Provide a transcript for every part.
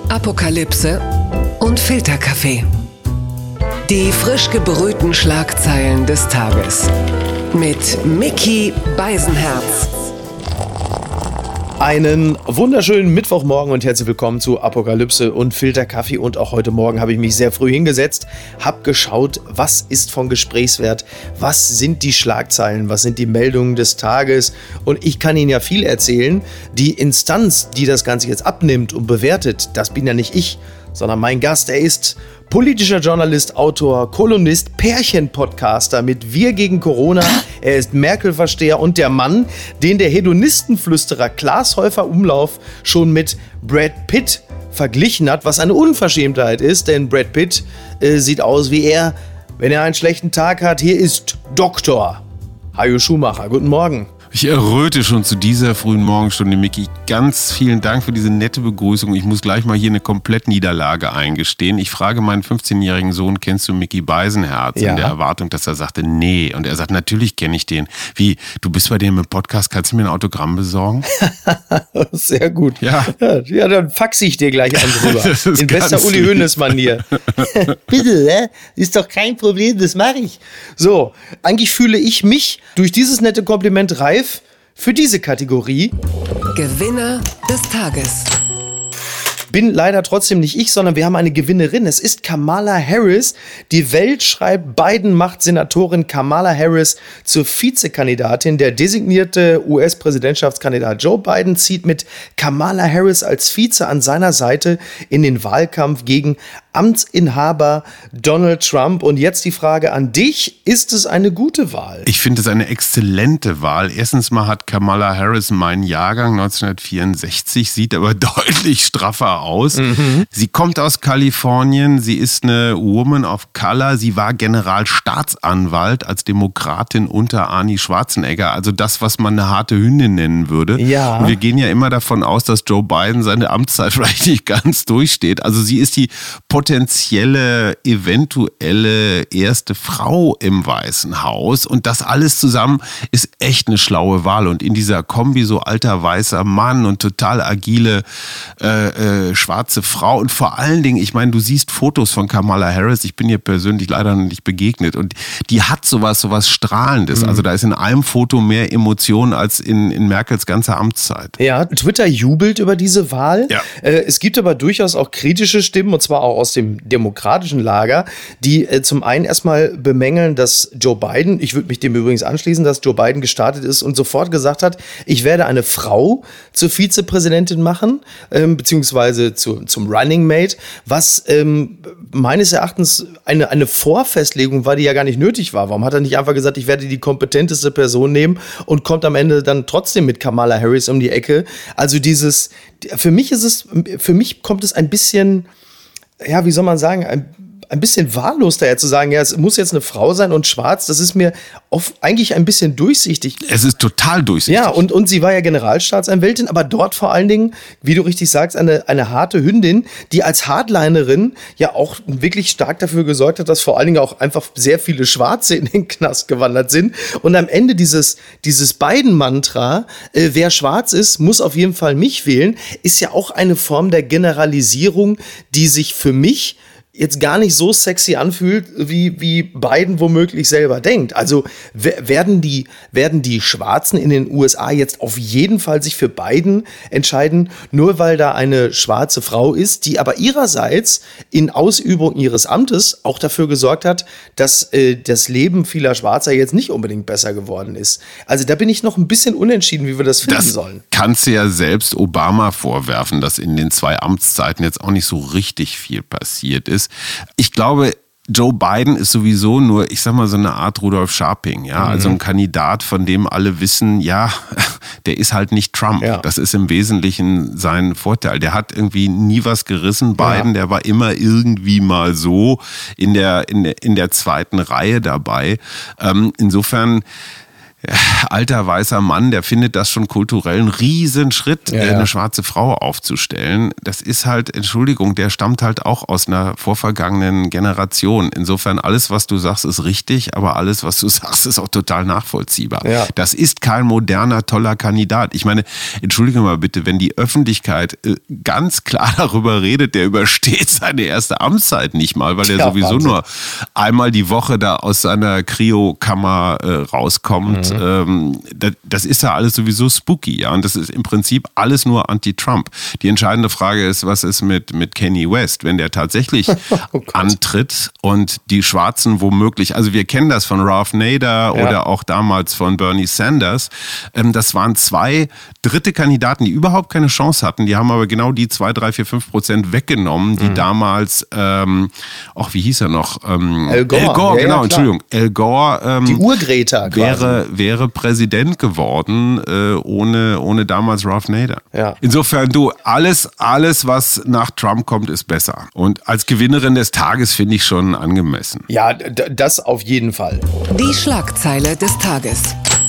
Apokalypse und Filterkaffee. Die frisch gebrühten Schlagzeilen des Tages. Mit Micky Beisenherz. Einen wunderschönen Mittwochmorgen und herzlich willkommen zu Apokalypse und Filterkaffee. Und auch heute Morgen habe ich mich sehr früh hingesetzt, habe geschaut, was ist von Gesprächswert, was sind die Schlagzeilen, was sind die Meldungen des Tages. Und ich kann Ihnen ja viel erzählen. Die Instanz, die das Ganze jetzt abnimmt und bewertet, das bin ja nicht ich, sondern mein Gast. Er ist politischer Journalist, Autor, Kolumnist, Pärchen-Podcaster mit Wir gegen Corona. Er ist Merkel-Versteher und der Mann, den der Hedonistenflüsterer Klaas Häufer-Umlauf schon mit Brad Pitt verglichen hat, was eine Unverschämtheit ist, denn Brad Pitt sieht aus wie er, wenn er einen schlechten Tag hat. Hier ist Dr. Hajo Schumacher. Guten Morgen. Ich erröte schon zu dieser frühen Morgenstunde, Micky. Ganz vielen Dank für diese nette Begrüßung. Ich muss gleich mal hier eine Komplettniederlage eingestehen. Ich frage meinen 15-jährigen Sohn, kennst du Micky Beisenherz? Ja. In der Erwartung, dass er sagte, nee. Und er sagt, natürlich kenne ich den. Wie, du bist bei dem im Podcast, kannst du mir ein Autogramm besorgen? Sehr gut. Ja. Ja, dann faxe ich dir gleich einen drüber. Das ist In bester ganz Uli lieb. Hoeneß-Manier. Bitte, ist doch kein Problem, das mache ich. So, eigentlich fühle ich mich durch dieses nette Kompliment reif für diese Kategorie. Gewinner des Tages. Bin leider trotzdem nicht ich, sondern wir haben eine Gewinnerin. Es ist Kamala Harris. Die Welt schreibt, Biden macht Senatorin Kamala Harris zur Vizekandidatin. Der designierte US-Präsidentschaftskandidat Joe Biden zieht mit Kamala Harris als Vize an seiner Seite in den Wahlkampf gegen Amtsinhaber Donald Trump. Und jetzt die Frage an dich, ist es eine gute Wahl? Ich finde es eine exzellente Wahl. Erstens mal hat Kamala Harris meinen Jahrgang 1964, sieht aber deutlich straffer aus. Sie kommt aus Kalifornien, sie ist eine Woman of Color, sie war Generalstaatsanwalt als Demokratin unter Arnie Schwarzenegger, also das, was man eine harte Hündin nennen würde. Ja. Und wir gehen ja immer davon aus, dass Joe Biden seine Amtszeit vielleicht nicht ganz durchsteht. Also sie ist die potenzielle, eventuelle erste Frau im Weißen Haus und das alles zusammen ist echt eine schlaue Wahl und in dieser Kombi so alter weißer Mann und total agile schwarze Frau und vor allen Dingen, ich meine, du siehst Fotos von Kamala Harris, ich bin ihr persönlich leider noch nicht begegnet und die hat sowas Strahlendes, also da ist in einem Foto mehr Emotion als in Merkels ganzer Amtszeit. Ja, Twitter jubelt über diese Wahl. Ja. Es gibt aber durchaus auch kritische Stimmen, und zwar auch aus dem demokratischen Lager, die zum einen erstmal bemängeln, dass Joe Biden, ich würde mich dem übrigens anschließen, dass Joe Biden gestartet ist und sofort gesagt hat, ich werde eine Frau zur Vizepräsidentin machen, beziehungsweise zum Running Mate, was meines Erachtens eine Vorfestlegung war, die ja gar nicht nötig war. Warum hat er nicht einfach gesagt, ich werde die kompetenteste Person nehmen und kommt am Ende dann trotzdem mit Kamala Harris um die Ecke? Also für mich kommt es ein bisschen, ja, wie soll man sagen, ein bisschen wahllos daher zu sagen, ja, es muss jetzt eine Frau sein und schwarz, das ist mir eigentlich ein bisschen durchsichtig. Es ist total durchsichtig. Ja, und sie war ja Generalstaatsanwältin, aber dort vor allen Dingen, wie du richtig sagst, eine harte Hündin, die als Hardlinerin ja auch wirklich stark dafür gesorgt hat, dass vor allen Dingen auch einfach sehr viele Schwarze in den Knast gewandert sind. Und am Ende dieses Biden-Mantra, wer schwarz ist, muss auf jeden Fall mich wählen, ist ja auch eine Form der Generalisierung, die sich für mich jetzt gar nicht so sexy anfühlt, wie Biden womöglich selber denkt. Also werden die Schwarzen in den USA jetzt auf jeden Fall sich für Biden entscheiden, nur weil da eine schwarze Frau ist, die aber ihrerseits in Ausübung ihres Amtes auch dafür gesorgt hat, dass das Leben vieler Schwarzer jetzt nicht unbedingt besser geworden ist. Also da bin ich noch ein bisschen unentschieden, wie wir das finden sollen. Kannst du ja selbst Obama vorwerfen, dass in den 2 Amtszeiten jetzt auch nicht so richtig viel passiert ist. Ich glaube, Joe Biden ist sowieso nur, ich sag mal, so eine Art Rudolf Scharping, ja, also ein Kandidat, von dem alle wissen, ja, der ist halt nicht Trump. Ja. Das ist im Wesentlichen sein Vorteil. Der hat irgendwie nie was gerissen, Biden, der war immer irgendwie mal so in der zweiten Reihe dabei. Insofern alter weißer Mann, der findet das schon kulturell einen Riesenschritt, eine schwarze Frau aufzustellen. Das ist halt, Entschuldigung, der stammt halt auch aus einer vorvergangenen Generation. Insofern, alles, was du sagst, ist richtig, aber alles, was du sagst, ist auch total nachvollziehbar. Ja. Das ist kein moderner, toller Kandidat. Ich meine, entschuldige mal bitte, wenn die Öffentlichkeit ganz klar darüber redet, der übersteht seine erste Amtszeit nicht mal, weil er sowieso Wahnsinn. Nur einmal die Woche da aus seiner Kryokammer rauskommt. Das ist ja alles sowieso spooky, ja. Und das ist im Prinzip alles nur anti-Trump. Die entscheidende Frage ist, was ist mit Kanye West, wenn der tatsächlich antritt und die Schwarzen womöglich, also wir kennen das von Ralph Nader oder auch damals von Bernie Sanders, das waren 2 dritte Kandidaten, die überhaupt keine Chance hatten, die haben aber genau die 2, 3, 4, 5% weggenommen, die damals, wie hieß er noch? Al Gore, genau, Entschuldigung. Al Gore die Urgreta wäre Präsident geworden, ohne damals Ralph Nader. Ja. Insofern, alles, was nach Trump kommt, ist besser. Und als Gewinnerin des Tages finde ich schon angemessen. Ja, das auf jeden Fall. Die Schlagzeile des Tages.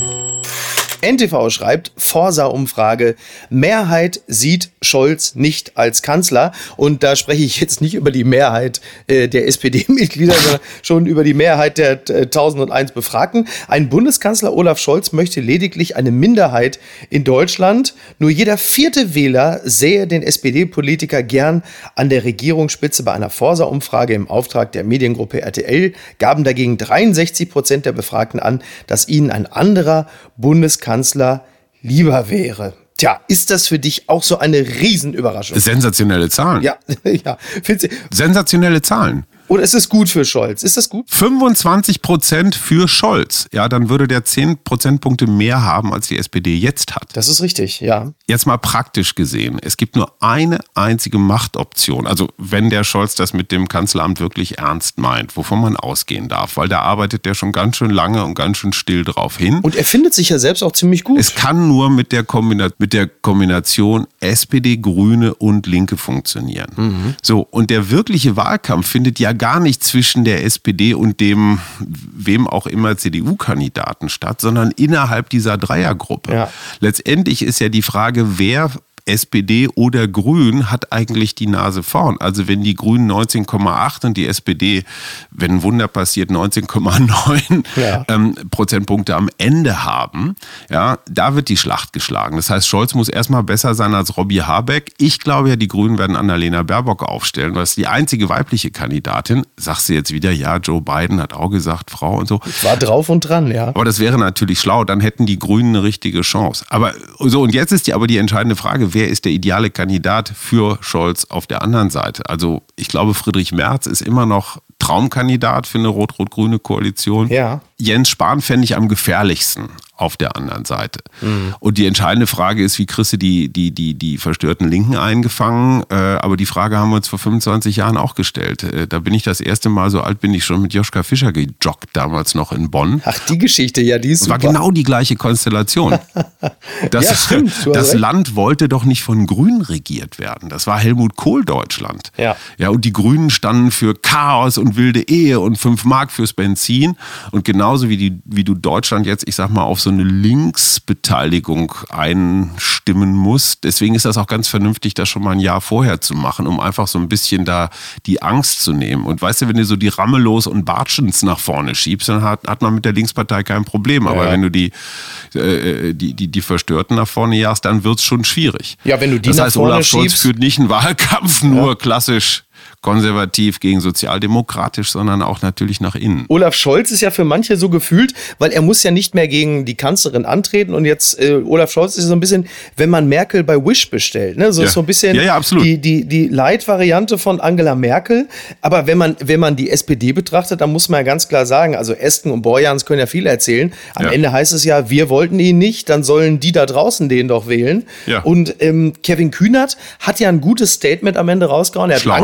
NTV schreibt, Forsa-Umfrage, Mehrheit sieht Scholz nicht als Kanzler. Und da spreche ich jetzt nicht über die Mehrheit der SPD-Mitglieder, sondern schon über die Mehrheit der 1001 Befragten. Ein Bundeskanzler Olaf Scholz möchte lediglich eine Minderheit in Deutschland. Nur jeder 4. Wähler sähe den SPD-Politiker gern an der Regierungsspitze. Bei einer Forsa-Umfrage im Auftrag der Mediengruppe RTL gaben dagegen 63% der Befragten an, dass ihnen ein anderer Bundeskanzler lieber wäre. Tja, ist das für dich auch so eine Riesenüberraschung? Sensationelle Zahlen. Ja. Sensationelle Zahlen. Oder ist es gut für Scholz? Ist das gut? 25% für Scholz. Ja, dann würde der 10 Prozentpunkte mehr haben, als die SPD jetzt hat. Das ist richtig, ja. Jetzt mal praktisch gesehen. Es gibt nur eine einzige Machtoption. Also wenn der Scholz das mit dem Kanzleramt wirklich ernst meint, wovon man ausgehen darf. Weil da arbeitet der schon ganz schön lange und ganz schön still drauf hin. Und er findet sich ja selbst auch ziemlich gut. Es kann nur mit der Kombination SPD, Grüne und Linke funktionieren. So, und der wirkliche Wahlkampf findet ja gar nicht zwischen der SPD und dem, wem auch immer, CDU-Kandidaten statt, sondern innerhalb dieser Dreiergruppe. Ja. Letztendlich ist ja die Frage, wer SPD oder Grün hat eigentlich die Nase vorn. Also wenn die Grünen 19,8 und die SPD, wenn ein Wunder passiert, 19,9 Prozentpunkte am Ende haben, ja, da wird die Schlacht geschlagen. Das heißt, Scholz muss erstmal besser sein als Robby Habeck. Ich glaube ja, die Grünen werden Annalena Baerbock aufstellen, weil es die einzige weibliche Kandidatin, sagst du jetzt wieder, ja, Joe Biden hat auch gesagt, Frau und so. Ich war drauf und dran, ja. Aber das wäre natürlich schlau, dann hätten die Grünen eine richtige Chance. Aber so, und jetzt ist aber die entscheidende Frage, wer ist der ideale Kandidat für Scholz auf der anderen Seite? Also ich glaube, Friedrich Merz ist immer noch Traumkandidat für eine rot-rot-grüne Koalition. Ja. Jens Spahn fände ich am gefährlichsten auf der anderen Seite. Und die entscheidende Frage ist, wie kriegst du die verstörten Linken eingefangen? Aber die Frage haben wir uns vor 25 Jahren auch gestellt. Da bin ich das erste Mal, so alt bin ich schon, mit Joschka Fischer gejoggt, damals noch in Bonn. Ach, die Geschichte, ja, die ist super. War genau die gleiche Konstellation. Ja, stimmt. Das Land wollte doch nicht von Grünen regiert werden. Das war Helmut Kohl Deutschland. Ja, und die Grünen standen für Chaos und wilde Ehe und 5 Mark fürs Benzin. Und genauso wie du Deutschland jetzt, ich sag mal, auf so eine Linksbeteiligung einstimmen musst. Deswegen ist das auch ganz vernünftig, das schon mal ein Jahr vorher zu machen, um einfach so ein bisschen da die Angst zu nehmen. Und weißt du, wenn du so die Ramelows und Bartschens nach vorne schiebst, dann hat man mit der Linkspartei kein Problem. Aber wenn du die Verstörten nach vorne jagst, dann wird es schon schwierig. Ja, wenn du die nach vorne Olaf Scholz schiebst, führt nicht einen Wahlkampf nur klassisch konservativ gegen sozialdemokratisch, sondern auch natürlich nach innen. Olaf Scholz ist ja für manche so gefühlt, weil er muss ja nicht mehr gegen die Kanzlerin antreten und jetzt Olaf Scholz ist so ein bisschen, wenn man Merkel bei Wish bestellt, ne? So ist so ein bisschen die Light-Variante von Angela Merkel. Aber wenn man die SPD betrachtet, dann muss man ja ganz klar sagen, also Esken und Borjans können ja viel erzählen. Am Ende heißt es ja, wir wollten ihn nicht, dann sollen die da draußen den doch wählen. Ja. Und Kevin Kühnert hat ja ein gutes Statement am Ende rausgehauen. Er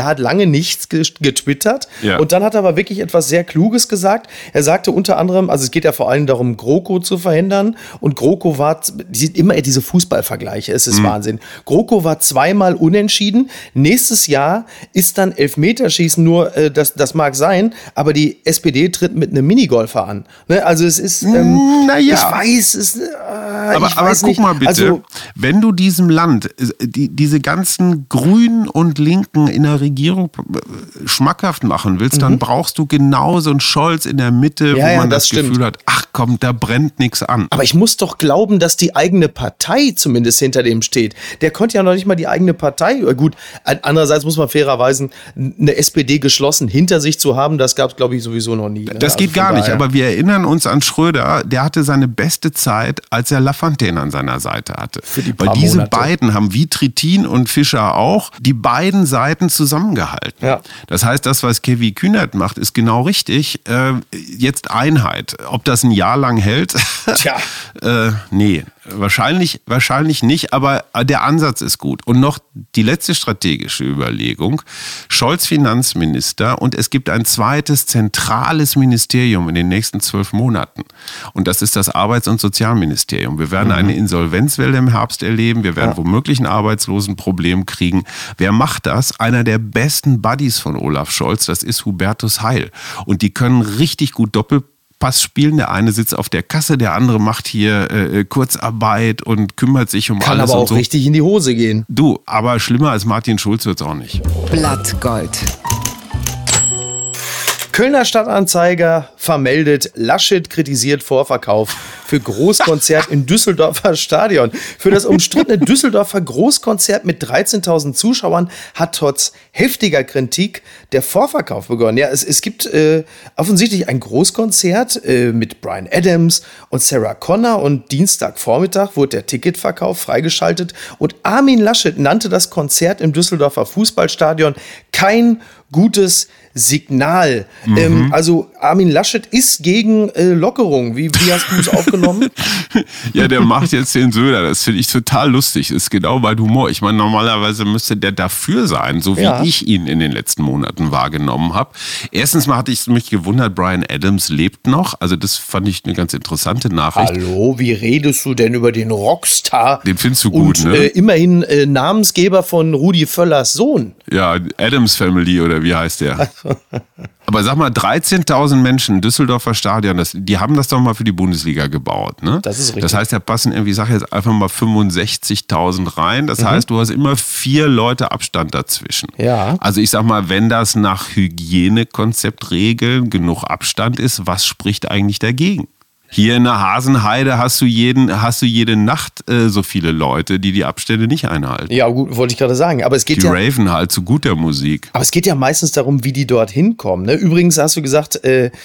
hat lange nichts getwittert. Ja. Und dann hat er aber wirklich etwas sehr Kluges gesagt. Er sagte unter anderem, also es geht ja vor allem darum, GroKo zu verhindern. Und GroKo war, immer diese Fußballvergleiche, es ist Wahnsinn. GroKo war zweimal unentschieden. Nächstes Jahr ist dann Elfmeterschießen nur, das mag sein, aber die SPD tritt mit einem Minigolfer an. Ne? Also es ist, ich weiß, aber guck mal bitte, also, wenn du diesem Land diese ganzen Grünen und Linken in der Regierung schmackhaft machen willst, dann brauchst du genau so einen Scholz in der Mitte, wo man das Gefühl hat, ach komm, da brennt nichts an. Aber ich muss doch glauben, dass die eigene Partei zumindest hinter dem steht. Der konnte ja noch nicht mal die eigene Partei, gut, andererseits muss man fairerweise eine SPD geschlossen hinter sich zu haben, das gab es, glaube ich, sowieso noch nie. Ne? Das geht gar nicht, aber wir erinnern uns an Schröder, der hatte seine beste Zeit, als er Lafontaine an seiner Seite hatte. Weil diese Monate. beiden haben, wie Trittin und Fischer auch, die beiden Seiten zusammengehalten. Ja. Das heißt, das, was Kevin Kühnert macht, ist genau richtig. Jetzt Einheit. Ob das ein Jahr lang hält? Tja. Nee, wahrscheinlich nicht, aber der Ansatz ist gut. Und noch die letzte strategische Überlegung. Scholz Finanzminister und es gibt ein zweites zentrales Ministerium in den nächsten 12 Monaten. Und das ist das Arbeits- und Sozialministerium. Wir werden eine Insolvenzwelle im Herbst erleben. Wir werden womöglich ein Arbeitslosenproblem kriegen. Wer macht das? Einer der besten Buddies von Olaf Scholz, das ist Hubertus Heil. Und die können richtig gut Doppelpass spielen. Der eine sitzt auf der Kasse, der andere macht hier Kurzarbeit und kümmert sich um Kann alles. aber auch und so. richtig in die Hose gehen. Du, aber schlimmer als Martin Schulz wird's auch nicht. Blattgold. Kölner Stadtanzeiger vermeldet, Laschet kritisiert Vorverkauf für Großkonzert im Düsseldorfer Stadion. Für das umstrittene Düsseldorfer Großkonzert mit 13.000 Zuschauern hat trotz heftiger Kritik der Vorverkauf begonnen. Ja, es gibt offensichtlich ein Großkonzert mit Bryan Adams und Sarah Connor und Dienstagvormittag wurde der Ticketverkauf freigeschaltet und Armin Laschet nannte das Konzert im Düsseldorfer Fußballstadion kein gutes Signal. Also Armin Laschet ist gegen Lockerung. Wie hast du es aufgenommen? Ja, der macht jetzt den Söder. Das finde ich total lustig. Das ist genau mein Humor. Ich meine, normalerweise müsste der dafür sein, so wie ich ihn in den letzten Monaten wahrgenommen habe. Erstens mal hatte ich mich gewundert, Bryan Adams lebt noch. Also das fand ich eine ganz interessante Nachricht. Hallo, wie redest du denn über den Rockstar? Den findest du gut, und, ne? Immerhin Namensgeber von Rudi Völlers Sohn. Ja, Adams Family oder wie heißt der? Aber sag mal, 13.000 Menschen, Düsseldorfer Stadion, die haben das doch mal für die Bundesliga gebaut, ne? Das ist richtig. Das heißt, da passen irgendwie, ich sag jetzt einfach mal 65.000 rein. Das heißt, du hast immer 4 Leute Abstand dazwischen. Ja. Also ich sag mal, wenn das nach Hygienekonzeptregeln genug Abstand ist, was spricht eigentlich dagegen? Hier in der Hasenheide hast du jede Nacht so viele Leute, die Abstände nicht einhalten. Ja, gut, wollte ich gerade sagen. Aber es geht Die raven halt zu guter Musik. Aber es geht ja meistens darum, wie die dort hinkommen. Ne? Übrigens hast du gesagt,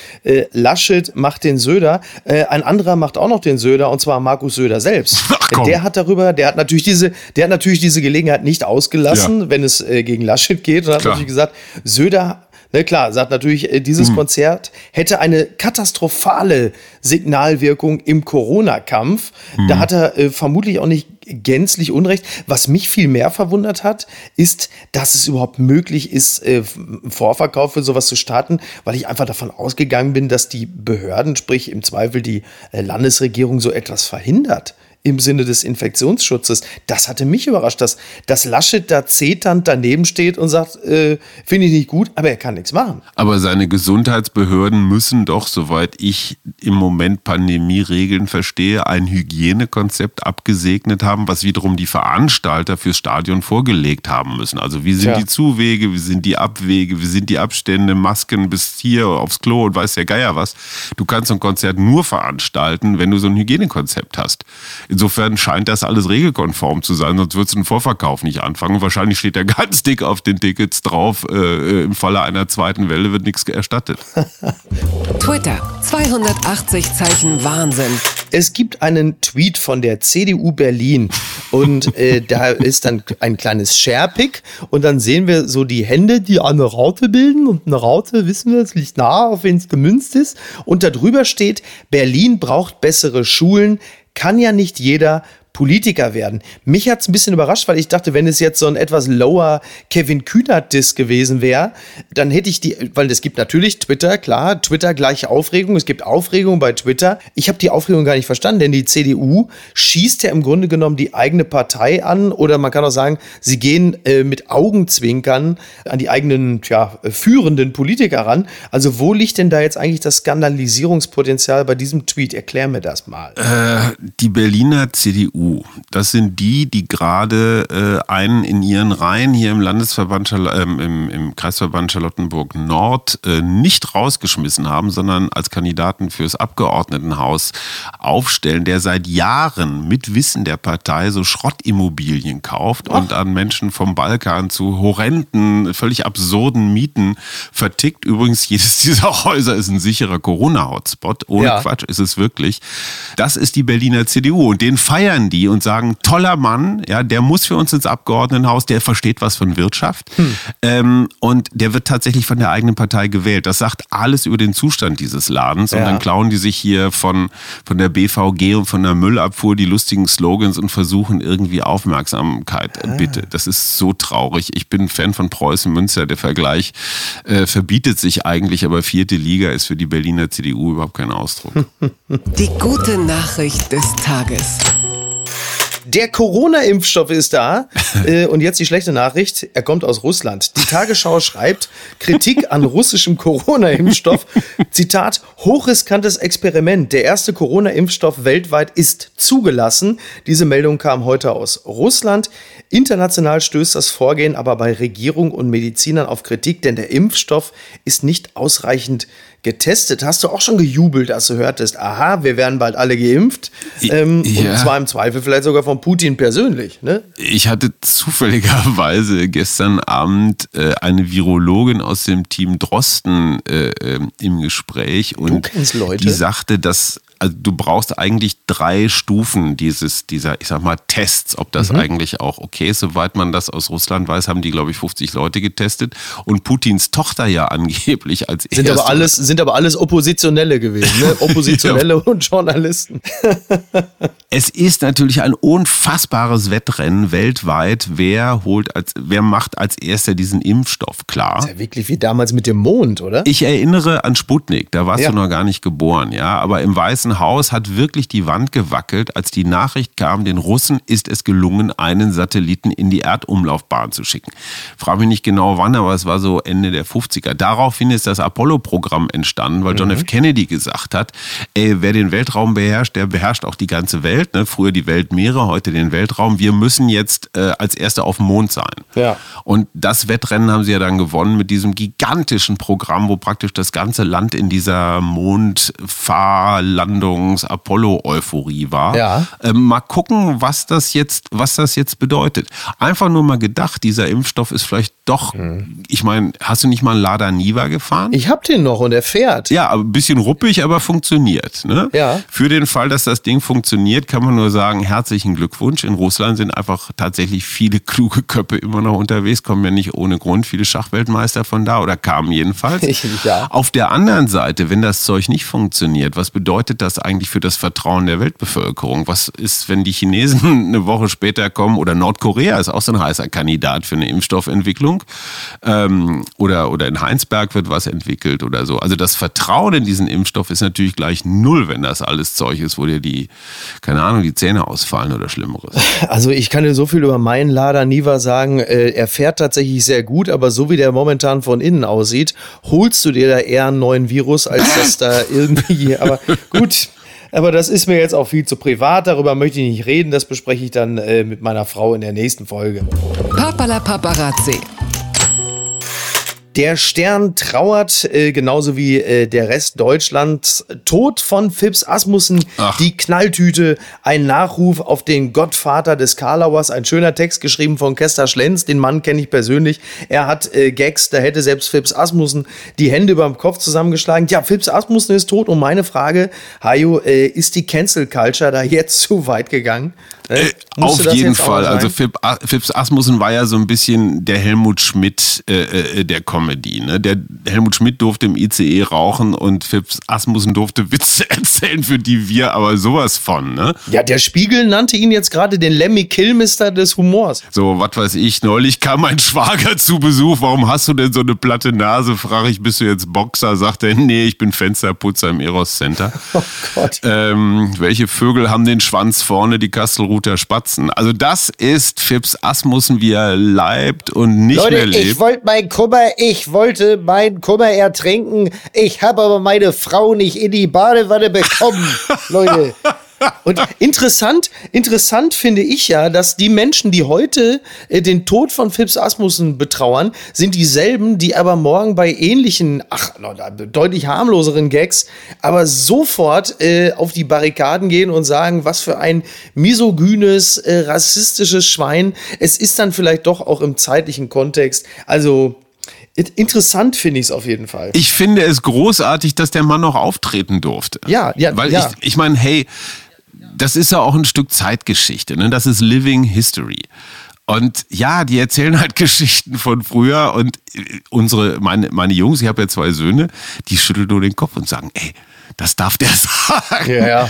Laschet macht den Söder. Ein anderer macht auch noch den Söder, und zwar Markus Söder selbst. Ach, komm. Der hat natürlich diese Gelegenheit nicht ausgelassen, wenn es gegen Laschet geht. Und hat natürlich gesagt, Söder. Ne, klar, sagt natürlich, dieses Konzert hätte eine katastrophale Signalwirkung im Corona-Kampf. Da hat er vermutlich auch nicht gänzlich Unrecht. Was mich viel mehr verwundert hat, ist, dass es überhaupt möglich ist, Vorverkauf für sowas zu starten, weil ich einfach davon ausgegangen bin, dass die Behörden, sprich im Zweifel die Landesregierung, so etwas verhindert. Im Sinne des Infektionsschutzes. Das hatte mich überrascht, dass Laschet da zeternd daneben steht und sagt, finde ich nicht gut, aber er kann nichts machen. Aber seine Gesundheitsbehörden müssen doch, soweit ich im Moment Pandemieregeln verstehe, ein Hygienekonzept abgesegnet haben, was wiederum die Veranstalter fürs Stadion vorgelegt haben müssen. Also wie sind die Zuwege, wie sind die Abwege, wie sind die Abstände, Masken bis hier aufs Klo und weiß der Geier was. Du kannst so ein Konzert nur veranstalten, wenn du so ein Hygienekonzept hast. Insofern scheint das alles regelkonform zu sein, sonst würdest du den Vorverkauf nicht anfangen. Wahrscheinlich steht da ganz dick auf den Tickets drauf, im Falle einer zweiten Welle wird nichts erstattet. Twitter, 280 Zeichen Wahnsinn. Es gibt einen Tweet von der CDU Berlin und da ist dann ein kleines Sharepick und dann sehen wir so die Hände, die eine Raute bilden und eine Raute, wissen wir, es liegt nahe, auf wen es gemünzt ist und da drüber steht, Berlin braucht bessere Schulen, kann ja nicht jeder Politiker werden. Mich hat es ein bisschen überrascht, weil ich dachte, wenn es jetzt so ein etwas lower Kevin Kühnert-Diss gewesen wäre, dann hätte ich weil es gibt natürlich Twitter, klar, Twitter gleiche Aufregung, es gibt Aufregung bei Twitter. Ich habe die Aufregung gar nicht verstanden, denn die CDU schießt ja im Grunde genommen die eigene Partei an, oder man kann auch sagen, sie gehen mit Augenzwinkern an die eigenen führenden Politiker ran. Also wo liegt denn da jetzt eigentlich das Skandalisierungspotenzial bei diesem Tweet? Erklär mir das mal. Die Berliner CDU, das sind die gerade einen in ihren Reihen hier im Landesverband, im Kreisverband Charlottenburg Nord nicht rausgeschmissen haben, sondern als Kandidaten fürs Abgeordnetenhaus aufstellen, der seit Jahren mit Wissen der Partei so Schrottimmobilien kauft und an Menschen vom Balkan zu horrenden, völlig absurden Mieten vertickt. Übrigens, jedes dieser Häuser ist ein sicherer Corona-Hotspot. Ohne Quatsch ist es wirklich. Das ist die Berliner CDU und den feiern die und sagen, toller Mann, ja, der muss für uns ins Abgeordnetenhaus, der versteht was von Wirtschaft und der wird tatsächlich von der eigenen Partei gewählt. Das sagt alles über den Zustand dieses Ladens und dann klauen die sich hier von der BVG und von der Müllabfuhr die lustigen Slogans und versuchen irgendwie Aufmerksamkeit. Bitte, das ist so traurig. Ich bin Fan von Preußen Münster, der Vergleich verbietet sich eigentlich, aber 4. Liga ist für die Berliner CDU überhaupt kein Ausdruck. Die gute Nachricht des Tages. Der Corona-Impfstoff ist da. Und jetzt die schlechte Nachricht, er kommt aus Russland. Die Tagesschau schreibt, Kritik an russischem Corona-Impfstoff. Zitat, hochriskantes Experiment. Der erste Corona-Impfstoff weltweit ist zugelassen. Diese Meldung kam heute aus Russland. International stößt das Vorgehen aber bei Regierung und Medizinern auf Kritik, denn der Impfstoff ist nicht ausreichend getestet. Hast du auch schon gejubelt, als du hörtest, aha, wir werden bald alle geimpft? Und zwar im Zweifel vielleicht sogar von Putin persönlich, ne? Ich hatte zufälligerweise gestern Abend eine Virologin aus dem Team Drosten im Gespräch und du kennst Leute? Die sagte, dass du brauchst eigentlich 3 Stufen dieser, ich sag mal, Tests, ob das eigentlich auch okay ist. Soweit man das aus Russland weiß, haben die, glaube ich, 50 Leute getestet und Putins Tochter ja angeblich als erste. Sind aber alles Oppositionelle gewesen, ne? Oppositionelle und Journalisten. Es ist natürlich ein unfassbares Wettrennen weltweit. Wer macht als erster diesen Impfstoff klar? Das ist ja wirklich wie damals mit dem Mond, oder? Ich erinnere an Sputnik, da warst du noch gar nicht geboren, ja. Aber im Weißen Haus hat wirklich die Wand gewackelt, als die Nachricht kam, den Russen ist es gelungen, einen Satelliten in die Erdumlaufbahn zu schicken. Frage mich nicht genau wann, aber es war so Ende der 50er. Daraufhin ist das Apollo-Programm entstanden, weil John F. Kennedy gesagt hat, wer den Weltraum beherrscht, der beherrscht auch die ganze Welt. Ne? Früher die Weltmeere, heute den Weltraum. Wir müssen jetzt als Erste auf dem Mond sein. Ja. Und das Wettrennen haben sie ja dann gewonnen mit diesem gigantischen Programm, wo praktisch das ganze Land in dieser Mondfahrlandungs-Apollo-Euphorie war. Ja. Mal gucken, was das jetzt bedeutet. Einfach nur mal gedacht, dieser Impfstoff ist vielleicht doch, ich meine, hast du nicht mal einen Lada Niva gefahren? Ich hab den noch und er fährt. Ja, ein bisschen ruppig, aber funktioniert. Ne? Ja. Für den Fall, dass das Ding funktioniert, kann man nur sagen, herzlichen Glückwunsch. In Russland sind einfach tatsächlich viele kluge Köpfe immer noch unterwegs, kommen ja nicht ohne Grund viele Schachweltmeister von da oder kamen jedenfalls. Ja. Auf der anderen Seite, wenn das Zeug nicht funktioniert, was bedeutet das eigentlich für das Vertrauen der Weltbevölkerung? Was ist, wenn die Chinesen eine Woche später kommen oder Nordkorea ist auch so ein heißer Kandidat für eine Impfstoffentwicklung oder in Heinsberg wird was entwickelt oder so. Also das Vertrauen in diesen Impfstoff ist natürlich gleich null, wenn das alles Zeug ist, wo dir die Zähne ausfallen oder Schlimmeres. Also ich kann dir so viel über meinen Lada Niva sagen, er fährt tatsächlich sehr gut, aber so wie der momentan von innen aussieht, holst du dir da eher einen neuen Virus, als dass da irgendwie, aber gut. Aber das ist mir jetzt auch viel zu privat, darüber möchte ich nicht reden, das bespreche ich dann mit meiner Frau in der nächsten Folge. Papala Paparazzi. Der Stern trauert, genauso wie der Rest Deutschlands. Tod von Phipps Asmussen, die Knalltüte, ein Nachruf auf den Gottvater des Karlauers, ein schöner Text geschrieben von Kester Schlenz, den Mann kenne ich persönlich. Er hat Gags, da hätte selbst Phipps Asmussen die Hände über dem Kopf zusammengeschlagen. Ja, Phipps Asmussen ist tot und meine Frage, Hajo, ist die Cancel Culture da jetzt zu weit gegangen? Auf jeden Fall. Also Phipps Asmussen war ja so ein bisschen der Helmut Schmidt der Comedy. Ne? Der Helmut Schmidt durfte im ICE rauchen und Phipps Asmussen durfte Witze erzählen, für die wir aber sowas von. Ne? Ja, der Spiegel nannte ihn jetzt gerade den Lemmy Kilmister des Humors. So, was weiß ich, neulich kam mein Schwager zu Besuch. Warum hast du denn so eine platte Nase? Frage ich, bist du jetzt Boxer? Sagt er, nee, ich bin Fensterputzer im Eros Center. Oh Gott. Welche Vögel haben den Schwanz vorne? Die Kastelruther Spatzen. Also das ist Phipps Asmussen, wie er leibt und nicht Leute, mehr lebt. Ich wollte meinen Kummer ertränken. Ich habe aber meine Frau nicht in die Badewanne bekommen. Leute. Und interessant finde ich ja, dass die Menschen, die heute den Tod von Phipps Asmussen betrauern, sind dieselben, die aber morgen bei ähnlichen, deutlich harmloseren Gags, aber sofort auf die Barrikaden gehen und sagen, was für ein misogynes, rassistisches Schwein. Es ist dann vielleicht doch auch im zeitlichen Kontext, also interessant finde ich es auf jeden Fall. Ich finde es großartig, dass der Mann noch auftreten durfte. Ja. Weil ich meine, hey, das ist ja auch ein Stück Zeitgeschichte, ne? Das ist Living History. Und ja, die erzählen halt Geschichten von früher und meine Jungs, ich habe ja 2 Söhne, die schütteln nur den Kopf und sagen, ey, das darf der sagen. Ja.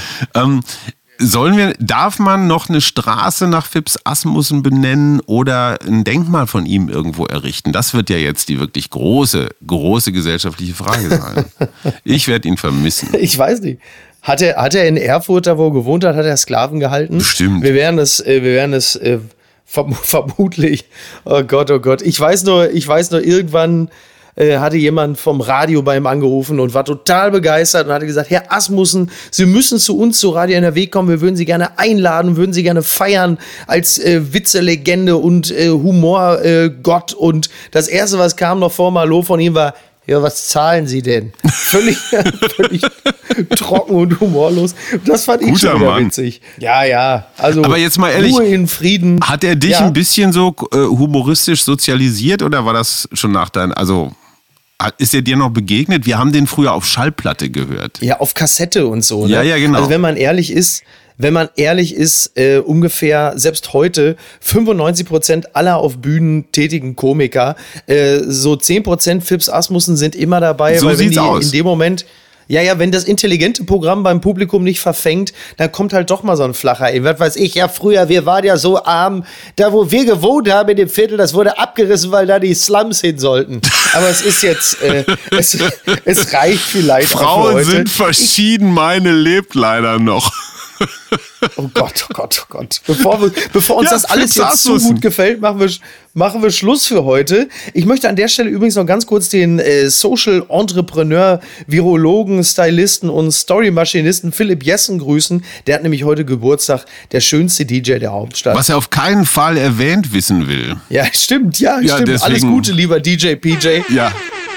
Darf man noch eine Straße nach Phipps Asmussen benennen oder ein Denkmal von ihm irgendwo errichten? Das wird ja jetzt die wirklich große gesellschaftliche Frage sein. Ich werde ihn vermissen. Ich weiß nicht. Hat er in Erfurt, da wo er gewohnt hat, hat er Sklaven gehalten? Bestimmt. Wir werden es vermutlich. Oh Gott. Ich weiß nur, irgendwann hatte jemand vom Radio bei ihm angerufen und war total begeistert und hatte gesagt, Herr Asmussen, Sie müssen zu uns zu Radio NRW kommen, wir würden Sie gerne einladen, würden Sie gerne feiern als Witzelegende und Humorgott. Und das Erste, was kam noch vor Malo von ihm war, ja, was zahlen Sie denn? Völlig trocken und humorlos. Das fand ich schon wieder witzig. Ja, also aber jetzt mal ehrlich, Ruhe in Frieden. Hat er dich ein bisschen so humoristisch sozialisiert oder war das schon nach ist er dir noch begegnet? Wir haben den früher auf Schallplatte gehört. Ja, auf Kassette und so. Ne? Ja, genau. Also wenn man ehrlich ist, ungefähr, selbst heute, 95% aller auf Bühnen tätigen Komiker, so 10% Phipps Asmussen sind immer dabei, so weil wenn sieht's aus. In dem Moment, wenn das intelligente Programm beim Publikum nicht verfängt, dann kommt halt doch mal so ein flacher. Was weiß ich, ja früher, wir waren ja so arm, da wo wir gewohnt haben in dem Viertel, das wurde abgerissen, weil da die Slums hin sollten. Aber es ist jetzt, es reicht vielleicht Frauen auch für heute. sind verschieden, meine lebt leider noch. Oh Gott. Bevor uns das alles jetzt so gut gefällt, machen wir Schluss für heute. Ich möchte an der Stelle übrigens noch ganz kurz den Social Entrepreneur, Virologen, Stylisten und Storymaschinisten Philipp Jessen grüßen. Der hat nämlich heute Geburtstag, der schönste DJ der Hauptstadt. Was er auf keinen Fall erwähnt wissen will. Ja, stimmt. Deswegen, alles Gute, lieber DJ PJ. Ja.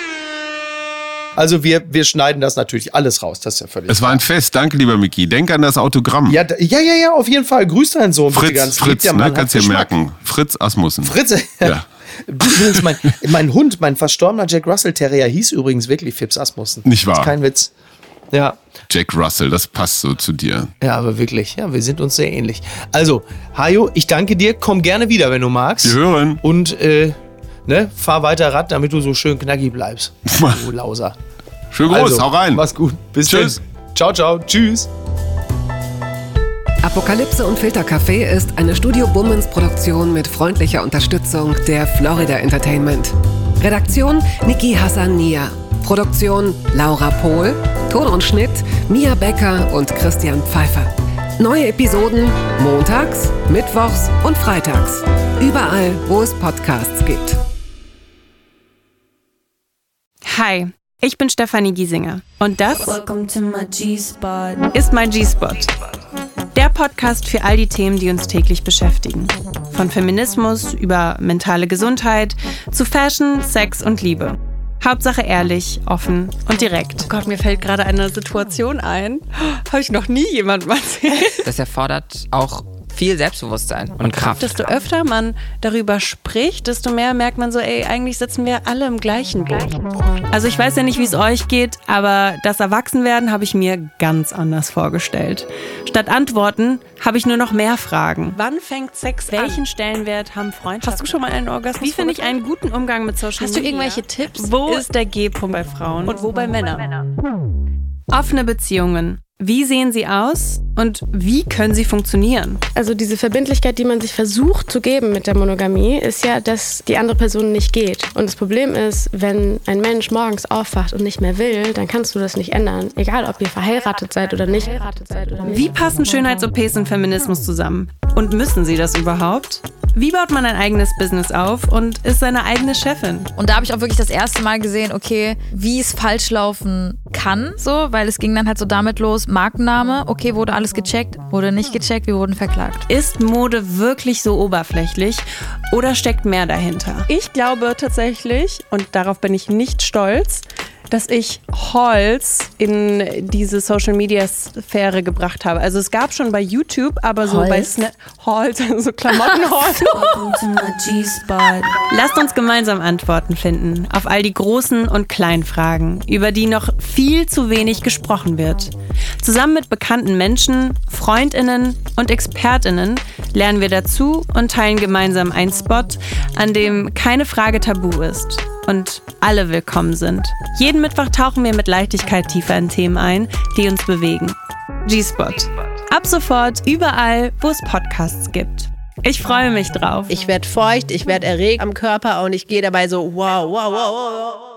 Also wir schneiden das natürlich alles raus, das ist ja völlig Es war ein Fest, danke lieber Micky. Denk an das Autogramm. Ja, auf jeden Fall. Grüß deinen Sohn bitte ganz lieb. Fritz, ne, kannst du dir merken. Fritz Asmussen. Fritz, ja. Übrigens, mein Hund, mein verstorbener Jack Russell Terrier hieß übrigens wirklich Phipps Asmussen. Nicht wahr? Das ist kein Witz. Ja. Jack Russell, das passt so zu dir. Ja, aber wirklich, wir sind uns sehr ähnlich. Also, Hajo, ich danke dir. Komm gerne wieder, wenn du magst. Wir hören. Und, fahr weiter Rad, damit du so schön knackig bleibst. Du Lauser. Schön groß, hau rein. Mach's gut. Bis Tschüss. Dann. Ciao. Tschüss. Apokalypse und Filtercafé ist eine Studio Bummens Produktion mit freundlicher Unterstützung der Florida Entertainment. Redaktion Niki Hassania. Produktion Laura Pohl. Ton und Schnitt Mia Becker und Christian Pfeiffer. Neue Episoden montags, mittwochs und freitags. Überall, wo es Podcasts gibt. Hi. Ich bin Stefanie Giesinger und das ist mein G-Spot. Der Podcast für all die Themen, die uns täglich beschäftigen. Von Feminismus über mentale Gesundheit zu Fashion, Sex und Liebe. Hauptsache ehrlich, offen und direkt. Oh Gott, mir fällt gerade eine Situation ein. Habe ich noch nie jemandem erzählt. Das erfordert auch viel Selbstbewusstsein und Kraft. Desto öfter man darüber spricht, desto mehr merkt man so, eigentlich sitzen wir alle im gleichen Boot. Also ich weiß ja nicht, wie es euch geht, aber das Erwachsenwerden habe ich mir ganz anders vorgestellt. Statt Antworten habe ich nur noch mehr Fragen. Wann fängt Sex an? Welchen Stellenwert haben Freundschaften? Hast du schon mal einen Orgasmus? Wie finde ich einen guten Umgang mit Social Media? Hast du irgendwelche Tipps? Wo ist der G-Punkt bei Frauen und wo bei Männern? Offene Beziehungen. Wie sehen sie aus und wie können sie funktionieren? Also diese Verbindlichkeit, die man sich versucht zu geben mit der Monogamie, ist ja, dass die andere Person nicht geht. Und das Problem ist, wenn ein Mensch morgens aufwacht und nicht mehr will, dann kannst du das nicht ändern. Egal, ob ihr verheiratet seid oder nicht. Wie passen Schönheits-OPs und Feminismus zusammen? Und müssen sie das überhaupt? Wie baut man ein eigenes Business auf und ist seine eigene Chefin? Und da habe ich auch wirklich das erste Mal gesehen, okay, wie es falsch laufen kann, so, weil es ging dann halt so damit los, Markenname, okay, wurde alles gecheckt, wurde nicht gecheckt, wir wurden verklagt. Ist Mode wirklich so oberflächlich oder steckt mehr dahinter? Ich glaube tatsächlich, und darauf bin ich nicht stolz, dass ich Hauls in diese Social-Media-Sphäre gebracht habe. Also es gab schon bei YouTube, aber so bei Hauls, so Klamotten-Hauls. Lasst uns gemeinsam Antworten finden auf all die großen und kleinen Fragen, über die noch viel zu wenig gesprochen wird. Zusammen mit bekannten Menschen, FreundInnen und ExpertInnen lernen wir dazu und teilen gemeinsam einen Spot, an dem keine Frage tabu ist und alle willkommen sind. Jeden Mittwoch tauchen wir mit Leichtigkeit tiefer in Themen ein, die uns bewegen. G-Spot. Ab sofort überall, wo es Podcasts gibt. Ich freue mich drauf. Ich werde feucht, ich werde erregt am Körper und ich gehe dabei so wow, wow, wow, wow.